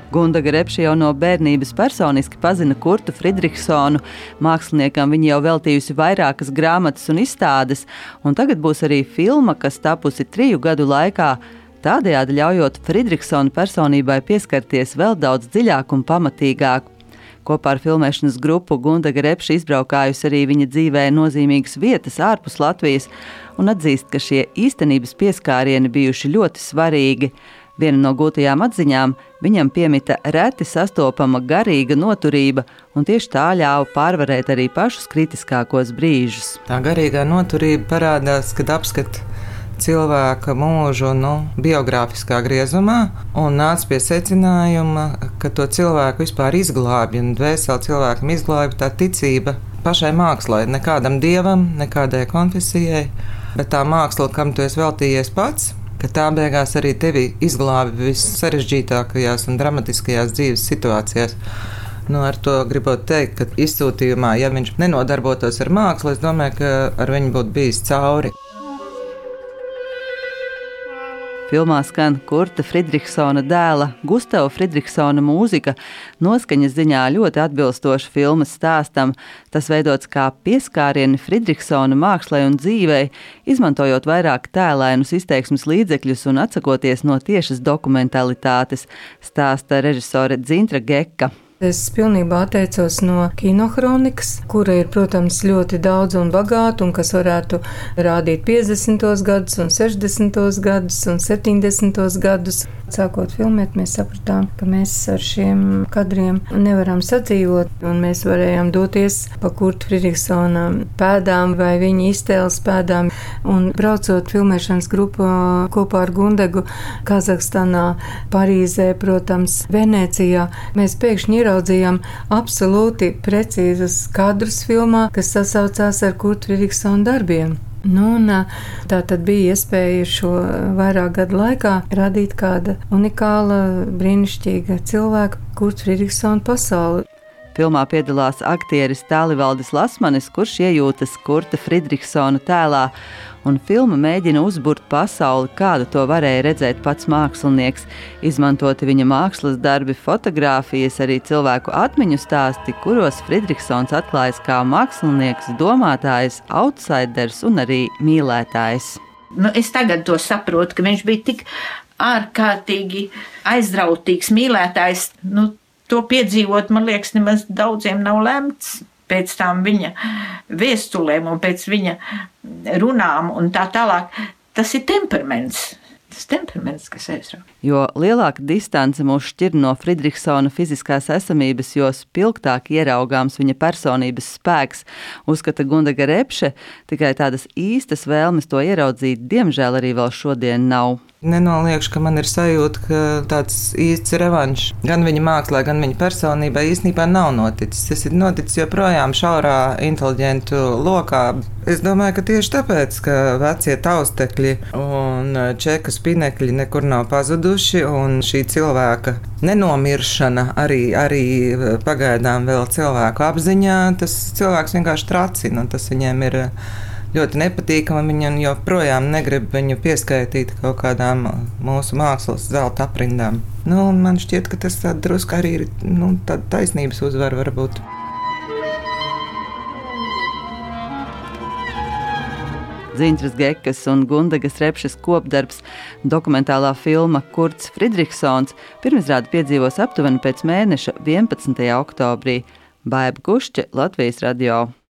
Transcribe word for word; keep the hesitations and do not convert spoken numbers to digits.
Gundaga Repše jau no bērnības personiski pazina Kurtu Fridriksonu. Māksliniekam viņa jau veltījusi vairākas grāmatas un izstādes, un tagad būs arī filma, kas tapusi triju gadu laikā, tādējādi ļaujot Fridriksona personībai pieskarties vēl daudz dziļāk un pamatīgāk. Kopā ar filmēšanas grupu Gundaga Repše izbraukājusi arī viņa dzīvē nozīmīgas vietas ārpus Latvijas un atzīst, ka šie īstenības pieskārieni bijuši ļoti svarīgi. Viena no gūtajām atziņām viņam piemita reti sastopama garīga noturība, un tieši tā ļāva pārvarēt arī pašus kritiskākos brīžus. Tā garīgā noturība parādās, kad apskata cilvēka mūžu nu, biogrāfiskā griezumā un nāca pie secinājuma, ka to cilvēku vispār izglābj un dvēseli cilvēkam izglābj tā ticība pašai mākslai, nekādam dievam, nekādai konfesijai, bet tā māksla, kam tu esi veltījies pats, ka tā beigās arī tevi izglābi vissarežģītākajās un dramatiskajās dzīves situācijās. Nu, ar to gribot teikt, ka izsūtījumā, ja viņš nenodarbotos ar mākslu, es domāju, ka ar viņu būtu bijis cauri. Filmā skan Kurta Fridriksona dēla Gustava Fridriksona mūzika, noskaņas ziņā ļoti atbilstoša filmas stāstam. Tas veidots kā pieskārieni Fridriksona mākslai un dzīvei, izmantojot vairāk tēlainus izteiksmes līdzekļus un atsakoties no tiešas dokumentalitātes, stāsta režisore Dzintra Geka. Es pilnībā atteicos no kinohronikas, kura ir, protams, ļoti daudz un bagāta, un kas varētu rādīt piecdesmitos gadus, un sešdesmitos gadus, un septiņdesmitos gadus. Sākot filmēt, mēs sapratām, ka mēs ar šiem kadriem nevaram sadzīvot, un mēs varējām doties pa Kurta Fridriksona pēdām vai viņa iztēles pēdām, un braucot filmēšanas grupā kopā ar Gundagu Kazahstānā, Parīzē, protams, Venecijā, mēs pēkšņi ieraudzījām absolūti precīzus kadrus filmā, kas sasaucās ar Kurta Fridriksona darbiem. Nu, un tā tad bija iespēja šo vairāk gadu laikā radīt kāda unikāla, brīnišķīga cilvēka Kurta Fridriksona pasauli. Filmā piedalās aktieris Tālivaldis Lasmanis, kurš iejūtas Kurta Fridriksona tēlā, un filma mēģina uzburt pasauli, kādu to varēja redzēt pats mākslinieks. Izmantoti viņa mākslas darbi, fotogrāfijas, arī cilvēku atmiņu stāsti, kuros Fridriksons atklājas kā mākslinieks, domātājs, outsiders un arī mīlētājs. Nu, es tagad to saprotu, ka viņš bija tik ārkārtīgi aizrautīgs mīlētājs. Nu, To piedzīvot, man liekas, nemaz daudziem nav lemts pēc tām viņa vēstulēm un pēc viņa runām un tā tālāk. Tas ir temperaments. Tas temperaments, kas aizrauj. Jo lielāka distance mūs šķir no Fridriksona fiziskās esamības, jo spilgtāk ieraugāms viņa personības spēks, uzskata Gundaga Repše, tikai tādas īstas vēlmes to ieraudzīt, diemžēl arī vēl šodien nav. Nenoliekšu, ka man ir sajūta, ka tāds īsts revanšs gan viņa mākslā, gan viņa personībā īstenībā nav noticis. Tas ir noticis joprojām šaurā inteliģentu lokā. Es domāju, ka tieši tāpēc, ka vecie taustekļi un čeku spinekļi nekur nav pazuduši, un šī cilvēka nenomiršana arī, arī pagaidām vēl cilvēku apziņā, tas cilvēks vienkārši tracina, un tas viņiem ir ļoti nepatīkami. Viņa joprojām negrib viņu pieskaitīt kaut kādām mūsu mākslas zelta aprindām. Nu, man šķiet, ka tas drusku arī ir nu, tāda taisnības uzvara varbūt. Dzintras Gekas un Gundagas Repšes kopdarbs, dokumentālā filma Kurts Fridriksons, pirmizrādi piedzīvos aptuveni pēc mēneša vienpadsmitajā oktobrī. Baiba Kušķe, Latvijas radio.